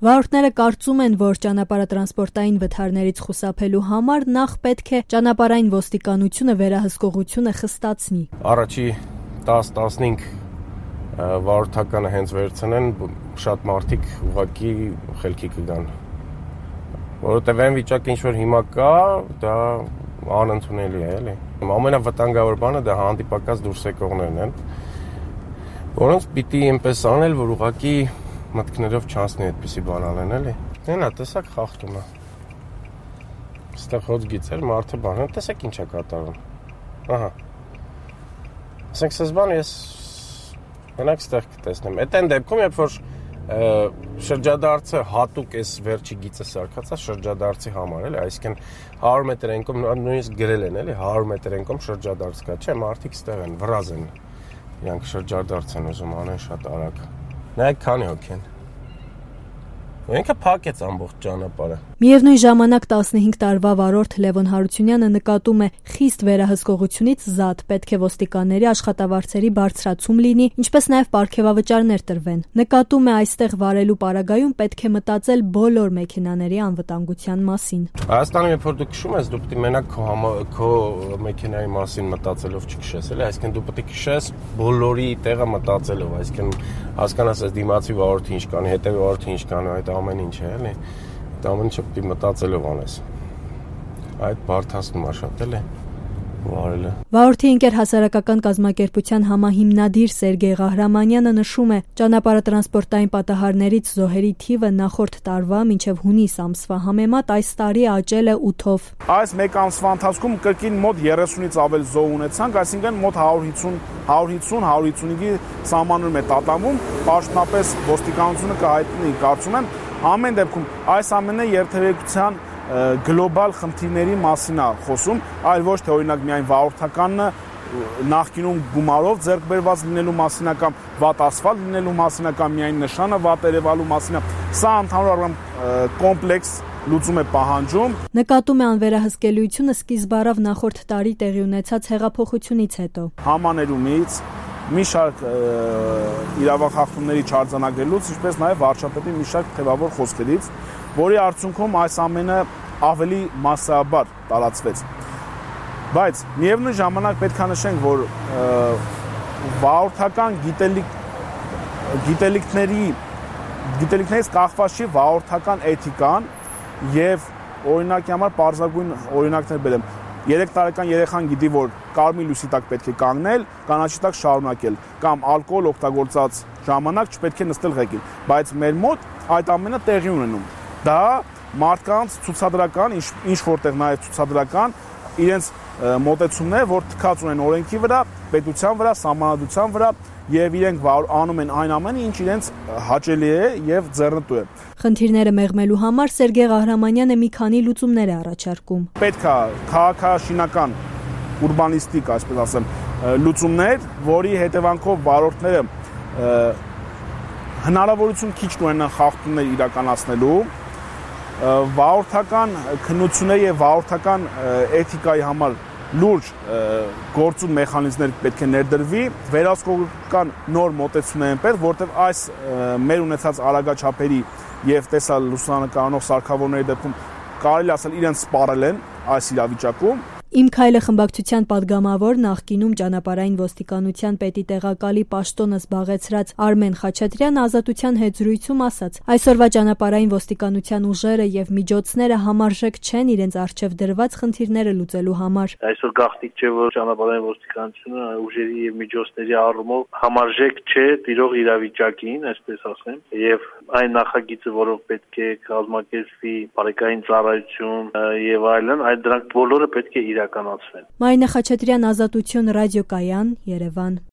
Վարորդները կարծում են, որ ճանապարհատրանսպորտային վթարներից խուսափելու համար նախ պետք է ճանապարհային ոստիկանությունը վերահսկողությունը խստացնի։ Առաջի 10-15 վարորդականը հենց վերցնեն, շատ մարդիկ ուղղակի խելքի կգան։ Որովհետև այն վիճակը, ինչ որ հիմա կա, դա անընդունելի է, էլի։ Ամենավտանգավոր բանը դա հանդիպակաց դուրս եկողներն են, որոնց պիտի այնպես անել, որ ուղղակի մտքներով չանցնի այդպիսի բան անեն, էլի։ Այնա, տեսակ խախտում է։ Այստեղ հոց գիծեր, մարդը բան, տեսակ ինչ է կատարում։ Ահա։ Ասենք սկզբան ես մենակ ստեղ կտեսնեմ։ Այդ այն դեպքում, երբ որ շրջադարձը հատուկ էս վերջի գիծը սարքած է շրջադարձի համար, էլի, այսինքն 100 մետր ենկում նույնիսկ գրել են, էլի, 100 մետր ենկում շրջադարձ կա, չէ, մարդիկ ստեղ են, վրազ են։ Իրանք շրջադարձ են ուզում անեն շատ արագ։ Նայեք քանի հոգ են։ Ինքը փակեց ամբողջ ճանապարհը։ Միևնույն ժամանակ 15 տարվա վարորդ Լևոն Հարությունյանը նկատում է խիստ վերահսկողությունից զատ պետք է ոստիկանների աշխատավարձերի բարձրացում լինի, ինչպես նաև պարգևավճարներ տրվեն։ Նկատում է այստեղ վարելու պարագայում պետք է մտածել բոլոր մեքենաների անվտանգության մասին։ Հայաստանում երբ որ դու քշում ես, դու պետք է մենակ քո մեքենայի մասին մտածելով չքշես, էլի, այսինքն դու պետք է քշես բոլորի տեղը մտածելով, այսինքն հասկանաս այս դիմացի վարորդի ինչ կանի, հետևի վարորդի ինչ կանի, այդ ամեն ինչ է, էլի։ Այդ ամեն ինչը պետք է մտածելով անես։ Այդ բարդացնում է շատ, էլի, վարելը։ Վարորդի ընկեր հասարակական կազմակերպության համահիմնադիր Սերգեյ Ղահրամանյանը նշում է, ճանապարհատրանսպորտային պատահարներից զոհերի թիվը նախորդ տարվա մինչև հունիս ամսվա համեմատ այս տարի աճել է 8-ով։ Այս մեկ ամսվա ընթացքում կրկին մոտ 30-ից ավել զոհ ունեցանք, այսինքն մոտ 150-155-ի սահմաններում է տատանվում, պաշտոնապես ոստիկանությունը կհայտնի, կարծում եմ, ամեն դեպքում այս ամենը երթևեկության գլոբալ խնդիրների մասին է խոսում, այլ ոչ թե օրինակ միայն վարորդականն նախկինում գումարով ձեռք բերված լինելու մասին է կամ վատ ասֆալտ լինելու մասին է կամ միայն նշանը վատ երևալու մասին է։ Սա ընդհանուր առմամբ կոմպլեքս լուծում է պահանջում։ Նկատում է անվերահսկելիությունը սկիզբ առավ նախորդ տարի տեղի ունեցած հեղափոխությունից հետո։ Համաներումից մի շարք իրավախախտումների չարձանագրելուց, ինչպես նաև վարչապետի մի շարք թևավոր խոսքերից, որի արդյունքում այս ամենը ավելի մասսայաբար տարածվեց։ Բայց միևնույն ժամանակ պետք է նշենք, որ վարորդական գիտելիքներից կախված չի վարորդական էթիկան եւ օրինակի համար պարզագույն օրինակներ բերեմ։ 3 տարեկան երեխան գիտի, որ կարմիր լույսի տակ պետք է կանգնել, կանաչի տակ շարունակել, կամ ալկոհոլ օգտագործած ժամանակ չպետք է նստել ղեկին, բայց մեր մոտ այդ ամենը տեղի ունենում։ Դա մարդկանց ցուցադրական, ինչ որտեղ նաև ցուցադրական իրենց մոտեցումն է, որ թքած ունեն օրենքի վրա, պետության վրա, սահմանադրության վրա եւ իրենք անում են այն ամենը, ինչ իրենց հաճելի է եւ ձեռնտու է։ Խնդիրները մեղմելու համար Սերգեյ Ղահրամանյանը մի քանի լուծումներ է առաջարկում։ Պետք է քաղաքաշինական ուրբանիստիկ, այսպես ասեմ, լուծումներ, որի հետևանքով վարորդները հնարավորություն քիչ ունենան խախտումներ իրականացնելու, վարորդական քննությունների եւ վարորդական էթիկայի համար լուրջ գործուն մեխանիզմներ պետք է ներդրվի, վերահսկողական նոր մոտեցումներ են պետք, որտեղ այս մեր ունեցած արագաչափերի եւ տեսալ լուսանկարանող սարքավորների դեպքում կարելի ասել իրենց սպառել են այս իրավիճակում։ Իմ քայլը խմբակցության падգամավոր նախկինում ճանապարհային ոստիկանության պետի տեղակալի պաշտոնը զբաղեցրած Արմեն Խաչատրյանը Ազատության հետ զրույցում ասաց. այսօրվա ճանապարհային ոստիկանության ուժերը եւ միջոցները համարժեք չեն իրենց առջեւ դրված խնդիրները լուծելու համար։ Այսօր գաղտնիք չէ, որ ճանապարհային ոստիկանությունը ուժերի եւ միջոցների առումով համարժեք չէ տիրող իրավիճակին, այսպես ասեմ, եւ այն նախագիծը, որով պետք է կազմակերպվի բարեկային ծառայություն եւ այլն, այդ դրանք բոլորը պետք է իրականացվեն։ Մարինա Խաչատրյան, Ազատություն, ռադիոկայան, Երևան։